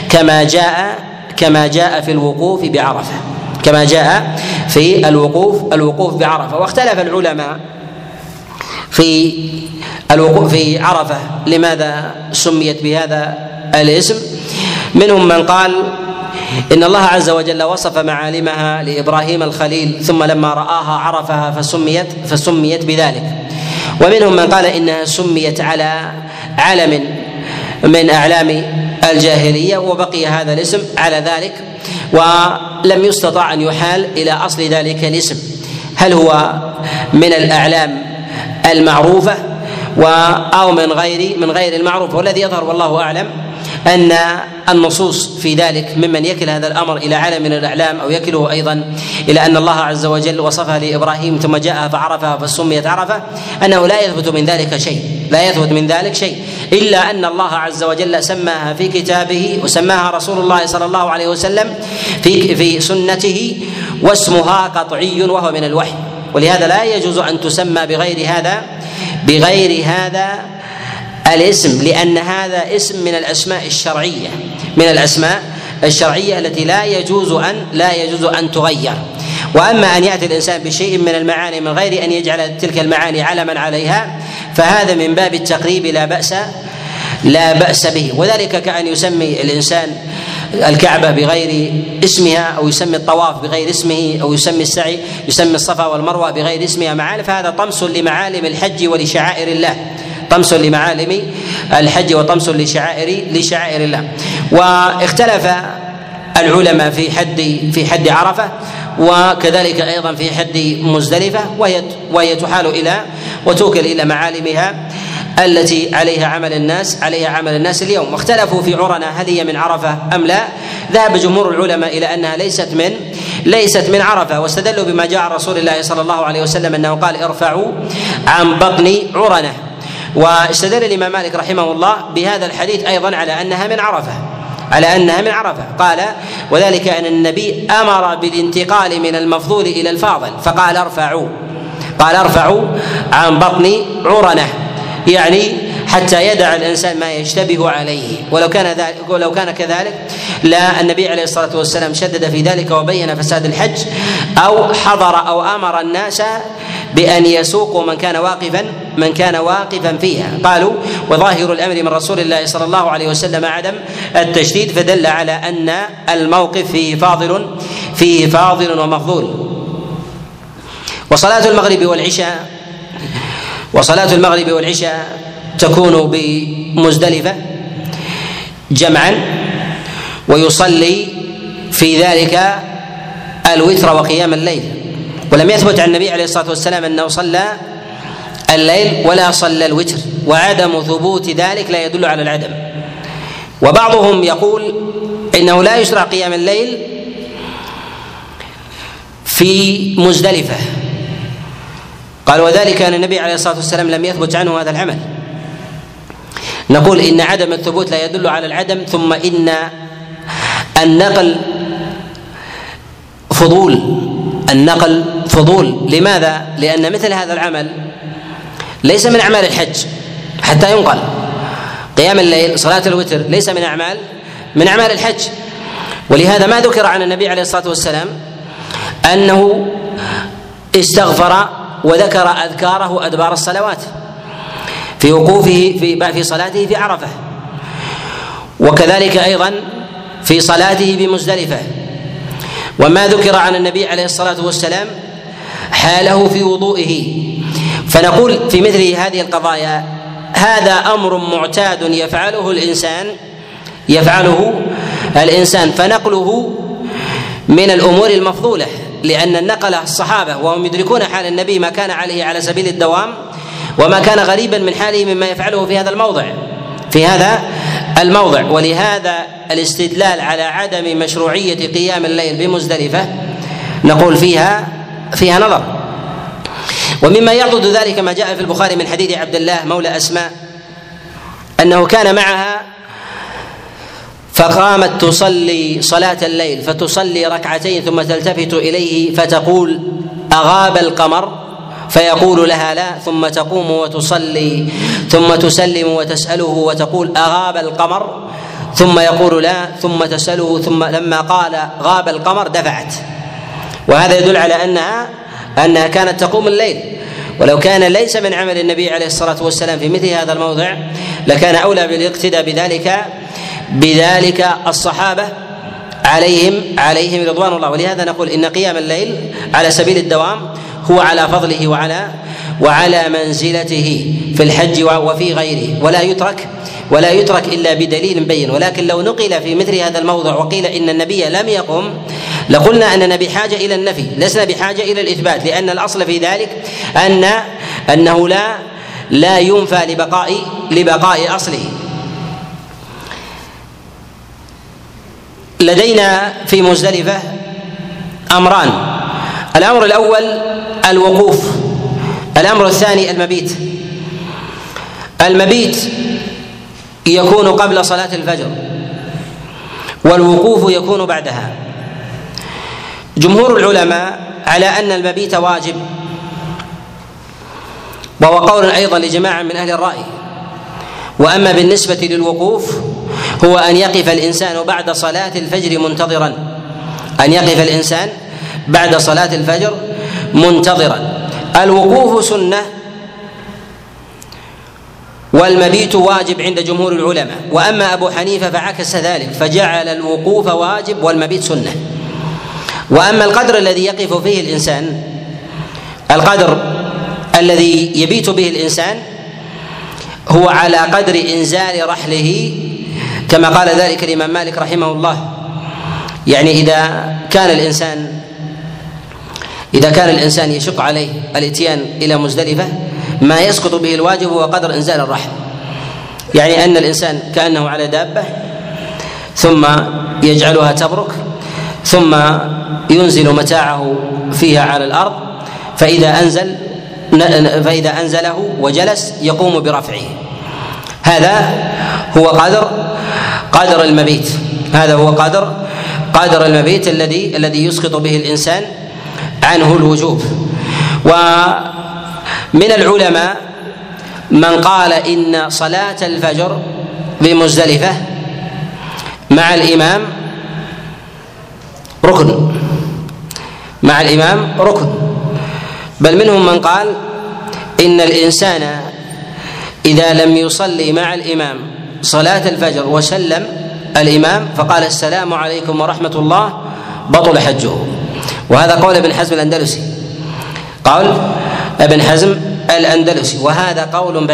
كما جاء في الوقوف بعرفة، كما جاء في الوقوف بعرفة. واختلف العلماء في الوقوف في عرفة لماذا سميت بهذا الاسم. منهم من قال إن الله عز وجل وصف معالمها لإبراهيم الخليل، ثم لما رآها عرفها فسميت بذلك. ومنهم من قال إنها سميت على علم من أعلام الجاهلية وبقي هذا الاسم على ذلك، ولم يستطع أن يحال إلى أصل ذلك الاسم، هل هو من الأعلام المعروفة أو من غير المعروفة. والذي يظهر والله أعلم أن النصوص في ذلك ممن يكل هذا الأمر إلى علم من الأعلام، أو يكله أيضا إلى أن الله عز وجل وصفها لإبراهيم ثم جاء فعرفها فسميت عرفة، أنه لا يثبت من ذلك شيء، إلا أن الله عز وجل سماها في كتابه وسماها رسول الله صلى الله عليه وسلم في سنته، واسمها قطعي وهو من الوحي. ولهذا لا يجوز أن تسمى بغير هذا الاسم، لأن هذا اسم من الأسماء الشرعية التي لا يجوز أن تغير. وأما أن يأتي الإنسان بشيء من المعاني من غير أن يجعل تلك المعاني علما عليها، فهذا من باب التقريب لا بأس به. وذلك كأن يسمي الإنسان الكعبة بغير اسمها، أو يسمي الطواف بغير اسمه، أو يسمي السعي يسمي الصفا والمروة بغير اسمها معالم، فهذا طمس لمعالم الحج ولشعائر الله، طمس لمعالم الحج وطمس لشعائر الله. واختلف العلماء في حد عرفة، وكذلك أيضا في حد مزدلفة، وهي تحال إلى وتوكل إلى معالمها التي عليها عمل الناس اليوم. واختلفوا في عرنة هل هي من عرفة أم لا. ذهب جمهور العلماء إلى أنها ليست من عرفة، واستدلوا بما جاء عن رسول الله صلى الله عليه وسلم أنه قال: ارفعوا عن بطن عرنة. واستدل الإمام مالك رحمه الله بهذا الحديث أيضا على أنها من عرفة، قال: وذلك أن النبي أمر بالانتقال من المفضول إلى الفاضل، فقال: ارفعوا عن بطن عرنة، يعني حتى يدع الإنسان ما يشتبه عليه. ولو كان كذلك لا النبي عليه الصلاة والسلام شدد في ذلك وبين فساد الحج، أو حضر أو أمر الناس بأن يسوقوا من كان واقفا فيها. قالوا: وظاهر الأمر من رسول الله صلى الله عليه وسلم عدم التشديد، فدل على أن الموقف فيه فاضل ومفضول. وصلاة المغرب والعشاء تكون بمزدلفة جمعا، ويصلي في ذلك الوتر وقيام الليل. ولم يثبت عن النبي عليه الصلاة والسلام أنه صلى الليل ولا صلى الوتر، وعدم ثبوت ذلك لا يدل على العدم. وبعضهم يقول إنه لا يشرع قيام الليل في مزدلفة، قال: وذلك أن النبي عليه الصلاة والسلام لم يثبت عنه هذا العمل. نقول إن عدم الثبوت لا يدل على العدم، ثم إن النقل فضول. لماذا؟ لأن مثل هذا العمل ليس من أعمال الحج حتى ينقل. قيام الليل، صلاة الوتر، ليس من أعمال الحج. ولهذا ما ذكر عن النبي عليه الصلاة والسلام أنه استغفر وذكر أذكاره أدبار الصلوات في وقوفه في صلاته في عرفة، وكذلك أيضا في صلاته بمزدلفة. وما ذكر عن النبي عليه الصلاة والسلام حاله في وضوئه. فنقول في مثل هذه القضايا هذا أمر معتاد يفعله الإنسان، فنقله من الأمور المفضولة، لأن النقل الصحابة وهم يدركون حال النبي ما كان عليه على سبيل الدوام، وما كان غريبا من حاله مما يفعله في هذا الموضع. ولهذا الاستدلال على عدم مشروعية قيام الليل بمزدلفة نقول فيها نظر. ومما يعضد ذلك ما جاء في البخاري من حديث عبد الله مولى أسماء أنه كان معها فقامت تصلي صلاة الليل فتصلي ركعتين ثم تلتفت إليه فتقول أغاب القمر؟ فيقول لها لا، ثم تقوم وتصلي ثم تسلم وتسأله وتقول أغاب القمر؟ ثم يقول لا، ثم تسأله، ثم لما قال غاب القمر دفعت. وهذا يدل على أنها كانت تقوم الليل. ولو كان ليس من عمل النبي عليه الصلاة والسلام في مثل هذا الموضع لكان أولى بالاقتداء بذلك الصحابة عليهم رضوان الله. ولهذا نقول إن قيام الليل على سبيل الدوام هو على فضله وعلى منزلته في الحج وفي غيره، ولا يترك إلا بدليل بين. ولكن لو نقل في مثل هذا الموضع وقيل إن النبي لم يقم لقلنا أننا بحاجة إلى النفي، لسنا بحاجة إلى الإثبات، لأن الأصل في ذلك أنه لا ينفى لبقاء أصله. لدينا في مزدلفة أمران: الأمر الأول الوقوف، الأمر الثاني المبيت. المبيت يكون قبل صلاة الفجر والوقوف يكون بعدها. جمهور العلماء على أن المبيت واجب، وهو قول أيضا لجماعة من أهل الرأي. وأما بالنسبة للوقوف هو أن يقف الإنسان بعد صلاة الفجر منتظرا، أن يقف الإنسان بعد صلاة الفجر منتظرا. الوقوف سنة والمبيت واجب عند جمهور العلماء. وأما أبو حنيفة فعكس ذلك فجعل الوقوف واجب والمبيت سنة. وأما القدر الذي يقف فيه الإنسان، القدر الذي يبيت به الإنسان هو على قدر إنزال رحله، كما قال ذلك الإمام مالك رحمه الله. يعني إذا كان الإنسان يشق عليه الإتيان إلى مزدلفة ما يسقط به الواجب هو قدر إنزال الرحل. يعني أن الإنسان كأنه على دابة ثم يجعلها تبرك ثم ينزل متاعه فيها على الأرض، فإذا أنزله وجلس يقوم برفعه. هذا هو قدر المبيت، هذا هو قدر المبيت الذي يسقط به الإنسان عنه الوجوب. ومن العلماء من قال إن صلاة الفجر بمزدلفة مع الإمام ركن، بل منهم من قال إن الإنسان إذا لم يصلي مع الإمام صلاة الفجر وسلم الإمام فقال السلام عليكم ورحمة الله بطل حجه. وهذا قول ابن حزم الأندلسي، وهذا قول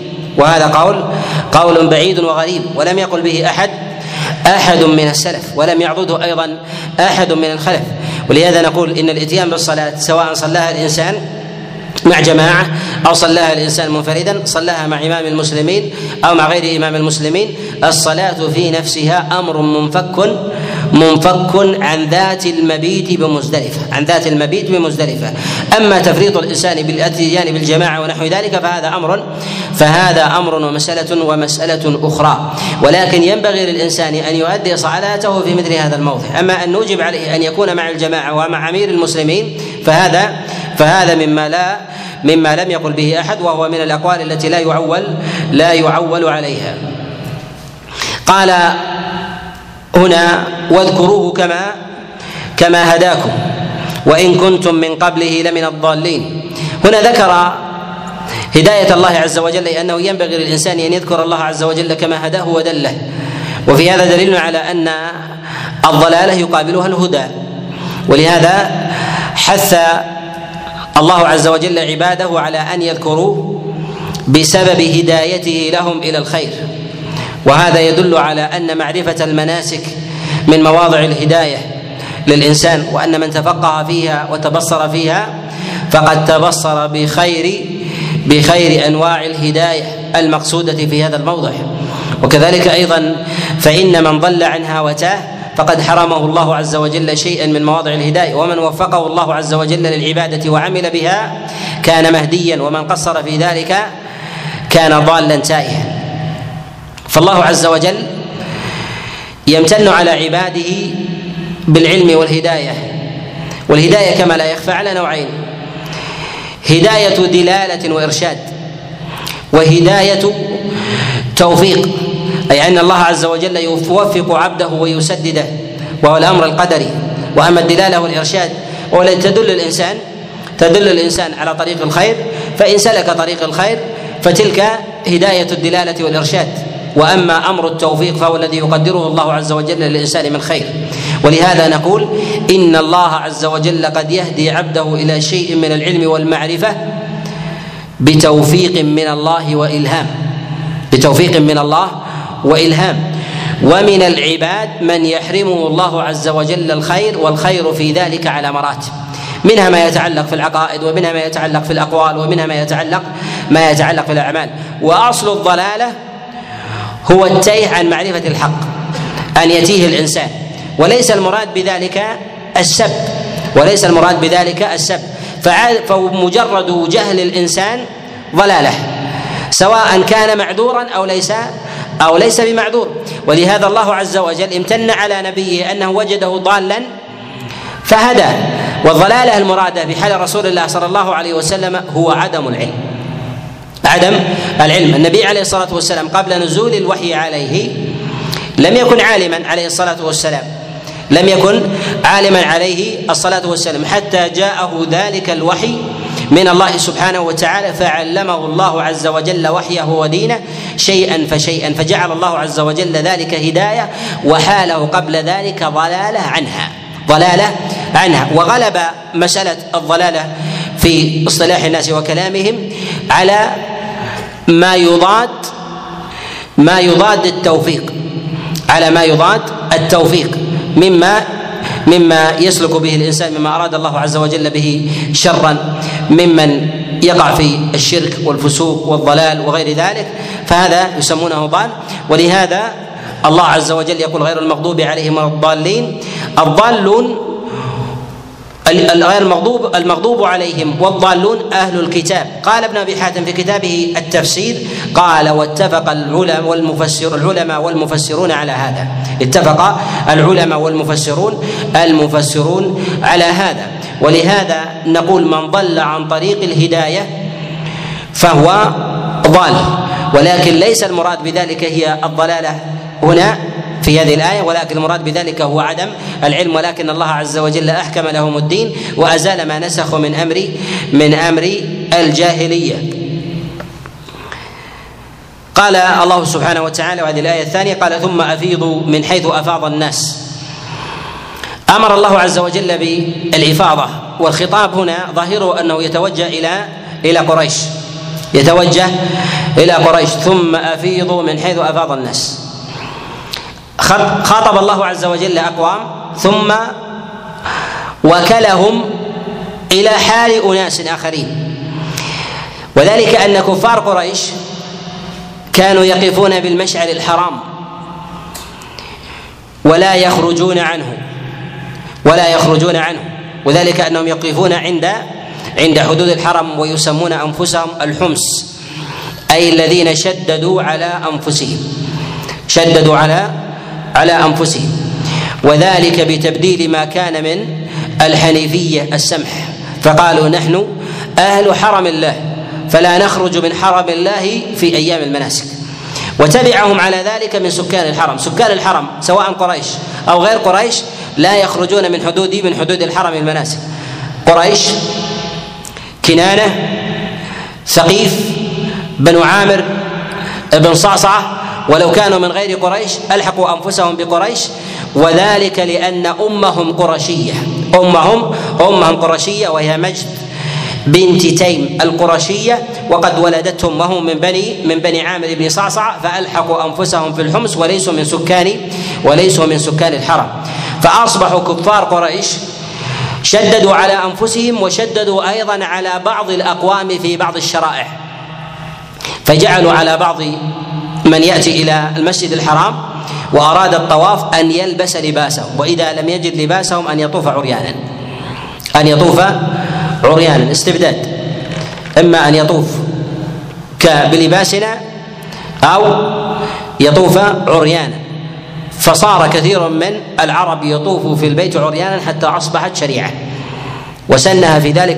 بعيد وغريب، ولم يقل به أحد من السلف، ولم يعضده أيضا أحد من الخلف. ولهذا نقول إن الإتيان بالصلاة سواء صلاها الإنسان مع جماعة أو صلاها الإنسان منفردا، صلاها مع إمام المسلمين أو مع غير إمام المسلمين، الصلاة في نفسها أمر منفك عن ذات المبيت بمزدلفة. أما تفريط الإنسان بالإتيان بالجماعة ونحو ذلك فهذا أمر ومسألة أخرى. ولكن ينبغي للإنسان أن يؤدي صلاته في مثل هذا الموضع. أما أن نوجب عليه أن يكون مع الجماعة ومع أمير المسلمين فهذا مما لم يقل به أحد، وهو من الأقوال التي لا يعول عليها. قال هنا واذكروه كما هداكم وإن كنتم من قبله لمن الضالين. هنا ذكر هداية الله عز وجل، لأنه ينبغي للإنسان أن يذكر الله عز وجل كما هداه ودله. وفي هذا دليل على أن الضلالة يقابلها الهدى، ولهذا حث الله عز وجل عباده على أن يذكروه بسبب هدايته لهم إلى الخير. وهذا يدل على أن معرفة المناسك من مواضع الهداية للإنسان، وأن من تفقه فيها وتبصر فيها فقد تبصر بخير أنواع الهداية المقصودة في هذا الموضع. وكذلك أيضا فإن من ضل عنها وتاه فقد حرمه الله عز وجل شيئا من مواضع الهداية، ومن وفقه الله عز وجل للعبادة وعمل بها كان مهديا، ومن قصر في ذلك كان ضالا تائها. فالله عز وجل يمتن على عباده بالعلم والهداية، والهداية كما لا يخفى على نوعين: هداية دلالة وإرشاد، وهداية توفيق، أي أن الله عز وجل يوفق عبده ويسدده، وهو الأمر القدري. وأما الدلالة والإرشاد ولا تدل الإنسان على طريق الخير، فإن سلك طريق الخير فتلك هداية الدلالة والإرشاد، وأما أمر التوفيق فهو الذي يقدره الله عز وجل للإنسان من خير. ولهذا نقول إن الله عز وجل قد يهدي عبده إلى شيء من العلم والمعرفة بتوفيق من الله وإلهام، ومن العباد من يحرمه الله عز وجل الخير، والخير في ذلك على مراتب، منها ما يتعلق في العقائد، ومنها ما يتعلق في الأقوال، ومنها ما يتعلق في الأعمال. وأصل الضلالة هو التيه عن معرفة الحق، أن يتيه الإنسان، وليس المراد بذلك السب، فمجرد جهل الإنسان ضلالة، سواء كان معذورا أو ليس بمعذور. ولهذا الله عز وجل امتن على نبيه أنه وجده ضالا فهدى. والضلالة المرادة بحال رسول الله صلى الله عليه وسلم هو عدم العلم. النبي عليه الصلاة والسلام قبل نزول الوحي عليه لم يكن عالما عليه الصلاة والسلام حتى جاءه ذلك الوحي من الله سبحانه وتعالى، فعلمه الله عز وجل وحيه ودينه شيئا فشيئا، فجعل الله عز وجل ذلك هداية، وحاله قبل ذلك ضلالة عنها. وغلب مسألة الضلالة في اصطلاح الناس وكلامهم على ما يضاد التوفيق مما يسلك به الإنسان، مما أراد الله عز وجل به شرا، ممن يقع في الشرك والفسوق والضلال وغير ذلك، فهذا يسمونه ضال. ولهذا الله عز وجل يقول: غير المغضوب عليهم ولا الضالين. الضالون غير المغضوب عليهم والضالون أهل الكتاب. قال ابن أبي حاتم في كتابه التفسير، قال: واتفق العلماء والمفسرون على هذا. اتفق العلماء والمفسرون على هذا. ولهذا نقول: من ضل عن طريق الهداية فهو ضال، ولكن ليس المراد بذلك هي الضلالة هنا في هذه الآية، ولكن المراد بذلك هو عدم العلم. ولكن الله عز وجل أحكم لهم الدين وأزال ما نسخ من أمر الجاهلية. قال الله سبحانه وتعالى، وهذه الآية الثانية، قال: ثم أفيضوا من حيث أفاض الناس. أمر الله عز وجل بالإفاضة، والخطاب هنا ظاهره أنه يتوجه إلى قريش. ثم أفيضوا من حيث أفاض الناس. خاطب الله عز وجل أقوام ثم وكلهم إلى حال أناس آخرين، وذلك أن كفار قريش كانوا يقفون بالمشعر الحرام ولا يخرجون عنه، وذلك أنهم يقفون عند حدود الحرم، ويسمون أنفسهم الحمص، أي الذين شددوا على أنفسهم، وذلك بتبديل ما كان من الحنيفية السمح، فقالوا: نحن أهل حرم الله فلا نخرج من حرم الله في أيام المناسك. وتبعهم على ذلك من سكان الحرم سواء قريش أو غير قريش لا يخرجون من حدود الحرم المناسك. قريش، كنانة، ثقيف، بنو عامر، ابن صعصعة، ولو كانوا من غير قريش ألحقوا أنفسهم بقريش، وذلك لأن أمهم قرشية، وهي مجد بنت تيم القرشية، وقد ولدتهم وهم من بني عامر بن صعصعة، فألحقوا أنفسهم في الحمص وليسوا من سكان الحرم. فأصبحوا كفار قريش شددوا على أنفسهم، وشددوا أيضا على بعض الأقوام في بعض الشرائع، فجعلوا على بعض من يأتي إلى المسجد الحرام وأراد الطواف أن يلبس لباسهم، وإذا لم يجد لباسهم أن يطوف عريانا، استبداد، إما أن يطوف بلباسنا أو يطوف عريانا. فصار كثير من العرب يطوف في البيت عريانا حتى أصبحت شريعة، وسنها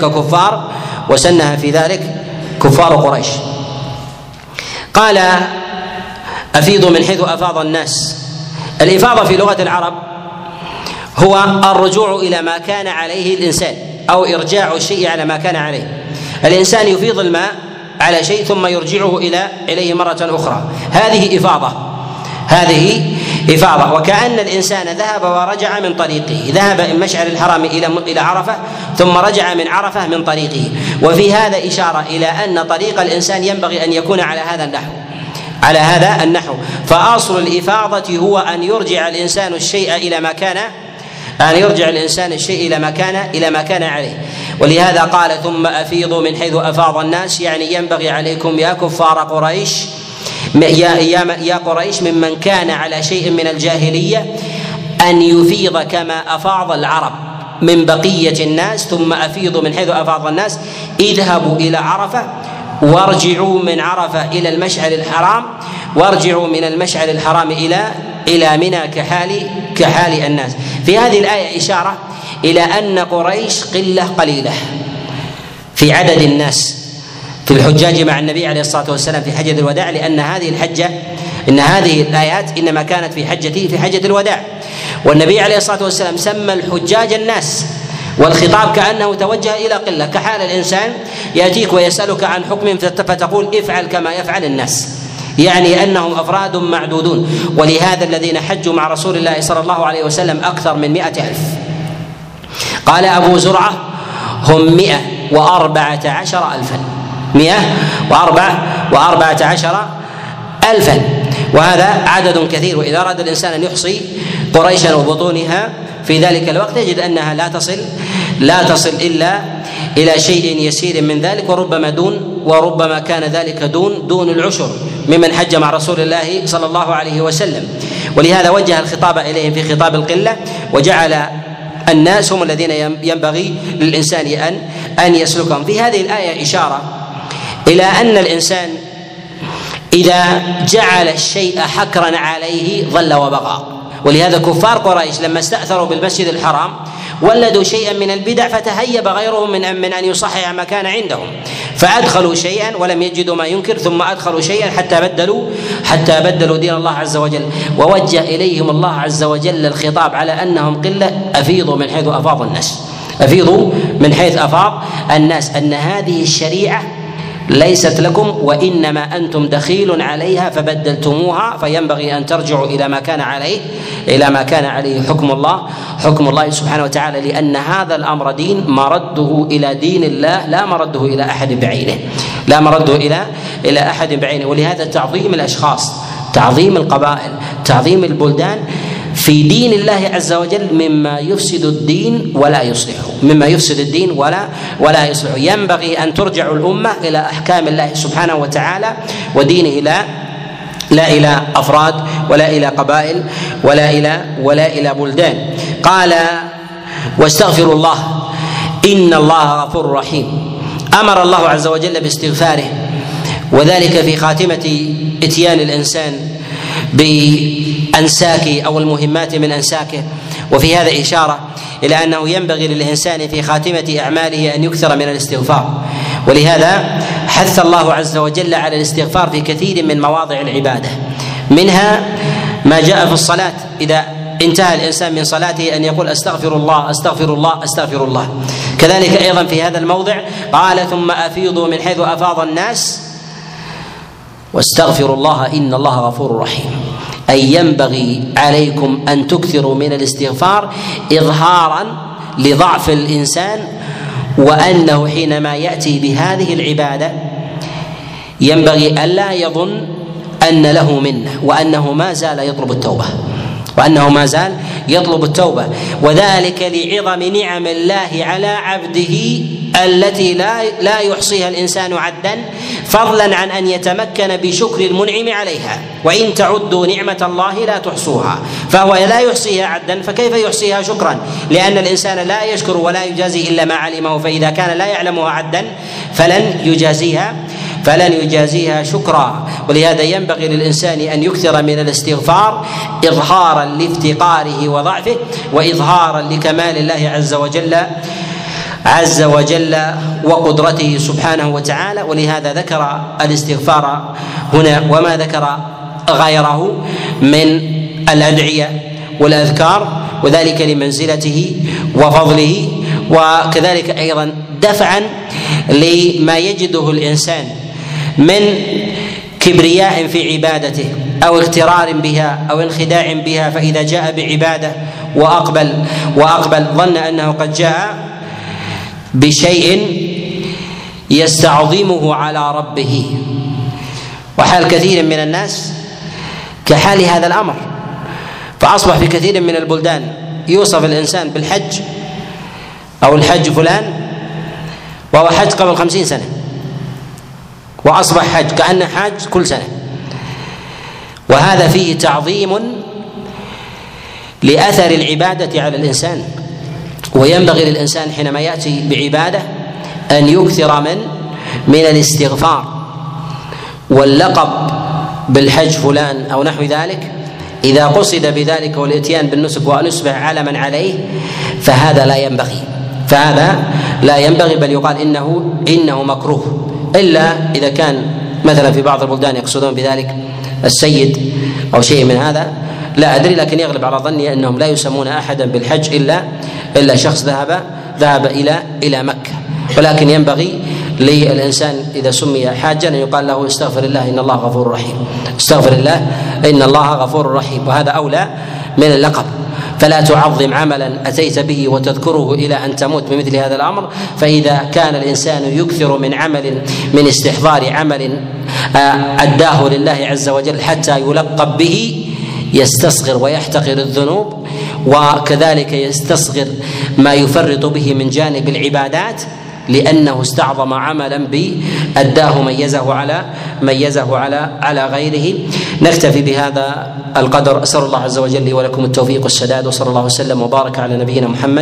في ذلك كفار قريش. قال: أفيضوا من حيث أفاض الناس. الإفاضة في لغة العرب هو الرجوع إلى ما كان عليه الإنسان، أو إرجاع الشيء على ما كان عليه. الإنسان يفيض الماء على شيء ثم يرجعه إليه مرة أخرى، هذه إفاضة. وكأن الإنسان ذهب ورجع من طريقه، ذهب من مشعر الحرام إلى عرفة ثم رجع من عرفة من طريقه. وفي هذا إشارة إلى أن طريق الإنسان ينبغي أن يكون على هذا النحو. فأصل الإفاضة هو أن يرجع الإنسان الشيء إلى ما كان عليه. ولهذا قال: ثم أفيضوا من حيث أفاض الناس، يعني ينبغي عليكم يا كفار قريش، يا قريش ممن كان على شيء من الجاهلية أن يفيض كما أفاض العرب من بقية الناس. ثم أفيضوا من حيث أفاض الناس، اذهبوا إلى عرفة وارجعوا من عرفة إلى المشعر الحرام، وارجعوا من المشعر الحرام إلى منى كحال الناس. في هذه الآية إشارة إلى أن قريش قليلة في عدد الناس في الحجاج مع النبي عليه الصلاة والسلام في حجة الوداع، لأن هذه الآيات إنما كانت في حجة الوداع، والنبي عليه الصلاة والسلام سمى الحجاج الناس، والخطاب كأنه توجه إلى قلة، كحال الإنسان يأتيك ويسألك عن حكم فتقول افعل كما يفعل الناس، يعني أنهم أفراد معدودون. ولهذا الذين حجوا مع رسول الله صلى الله عليه وسلم أكثر من 100,000. قال أبو زرعة: هم 114,000، 114,000، وهذا عدد كثير. وإذا أراد الإنسان أن يحصي قريشا وبطونها في ذلك الوقت يجد أنها لا تصل إلا إلى شيء يسير من ذلك، وربما كان ذلك دون العشر ممن حج مع رسول الله صلى الله عليه وسلم. ولهذا وجه الخطاب إليهم في خطاب القلة، وجعل الناس هم الذين ينبغي للإنسان أن يسلكهم. في هذه الآية إشارة إلى أن الإنسان إذا جعل الشيء حكرا عليه ضل وبغى. ولهذا كفار قريش لما استأثروا بالمسجد الحرام ولدوا شيئا من البدع، فتهيب غيرهم من أن يصحح ما كان عندهم، فأدخلوا شيئا ولم يجدوا ما ينكر، ثم أدخلوا شيئا حتى بدلوا دين الله عز وجل. ووجه إليهم الله عز وجل الخطاب على أنهم قلة: أفيضوا من حيث أفاض الناس، أن هذه الشريعة ليست لكم، وإنما أنتم دخيل عليها فبدلتموها، فينبغي أن ترجعوا إلى ما كان عليه حكم الله سبحانه وتعالى، لأن هذا الأمر دين مرده إلى دين الله، لا مرده إلى أحد بعينه. ولهذا تعظيم الأشخاص، تعظيم القبائل، تعظيم البلدان في دين الله عز وجل مما يفسد الدين ولا يصلح. ينبغي أن ترجع الأمة إلى أحكام الله سبحانه وتعالى ودينه، لا إلى أفراد ولا إلى قبائل ولا إلى بلدان. قال: واستغفروا الله إن الله غفور رحيم. أمر الله عز وجل باستغفاره، وذلك في خاتمة إتيان الإنسان بأنساكه أو المهمات من أنساكه. وفي هذا إشارة إلى أنه ينبغي للإنسان في خاتمة أعماله أن يكثر من الاستغفار، ولهذا حث الله عز وجل على الاستغفار في كثير من مواضع العبادة، منها ما جاء في الصلاة إذا انتهى الإنسان من صلاته أن يقول: أستغفر الله أستغفر الله أستغفر الله. كذلك أيضا في هذا الموضع قال: ثم أفيضوا من حيث أفاض الناس واستغفروا الله إن الله غفور رحيم. أي ينبغي عليكم أن تكثروا من الاستغفار إظهارا لضعف الإنسان، وأنه حينما يأتي بهذه العبادة ينبغي ألا يظن أن له منة، وأنه ما زال يطلب التوبة، وذلك لعظم نعم الله على عبده التي لا يحصيها الإنسان عدا، فضلا عن أن يتمكن بشكر المنعم عليها. وإن تعدوا نعمة الله لا تحصوها، فهو لا يحصيها عدا، فكيف يحصيها شكرا؟ لأن الإنسان لا يشكر ولا يجازي إلا ما علمه، فإذا كان لا يعلمها عدا فلن يجازيها شكرا. ولهذا ينبغي للإنسان أن يكثر من الاستغفار إظهارا لافتقاره وضعفه، وإظهارا لكمال الله عز وجل وقدرته سبحانه وتعالى. ولهذا ذكر الاستغفار هنا وما ذكر غيره من الأدعية والأذكار، وذلك لمنزلته وفضله، وكذلك أيضا دفعا لما يجده الإنسان من كبرياء في عبادته أو اغترار بها أو انخداع بها، فإذا جاء بعبادة وأقبل ظن أنه قد جاء بشيء يستعظمه على ربه. وحال كثير من الناس كحال هذا الأمر، فأصبح في كثير من البلدان يوصف الإنسان بالحج أو الحج فلان وهو حج قبل 50 سنة، وأصبح حج كأنه حاج كل سنة، وهذا فيه تعظيم لأثر العبادة على الإنسان. وينبغي للإنسان حينما يأتي بعبادة أن يكثر من الاستغفار، واللقب بالحج فلان أو نحو ذلك إذا قصد بذلك والإتيان بالنسك وأن يصبح علما عليه فهذا لا ينبغي، بل يقال إنه مكروه، إلا إذا كان مثلا في بعض البلدان يقصدون بذلك السيد أو شيء من هذا، لا أدري، لكن يغلب على ظني أنهم لا يسمون أحدا بالحج إلا شخص ذهب إلى مكة. ولكن ينبغي للإنسان إذا سمي حاجا أن يقال له استغفر الله إن الله غفور رحيم، استغفر الله إن الله غفور رحيم، وهذا أولى من اللقب. فلا تعظم عملا أتيت به وتذكره إلى أن تموت بمثل هذا الأمر. فإذا كان الإنسان يكثر من استحضار عمل أداه لله عز وجل حتى يلقب به، يستصغر ويحتقر الذنوب، وكذلك يستصغر ما يفرط به من جانب العبادات، لأنه استعظم عملا أداه ميزه على غيره. نكتفي بهذا القدر. أسأل الله عز وجل لي ولكم التوفيق والسداد، وصلى الله وسلم وبارك على نبينا محمد.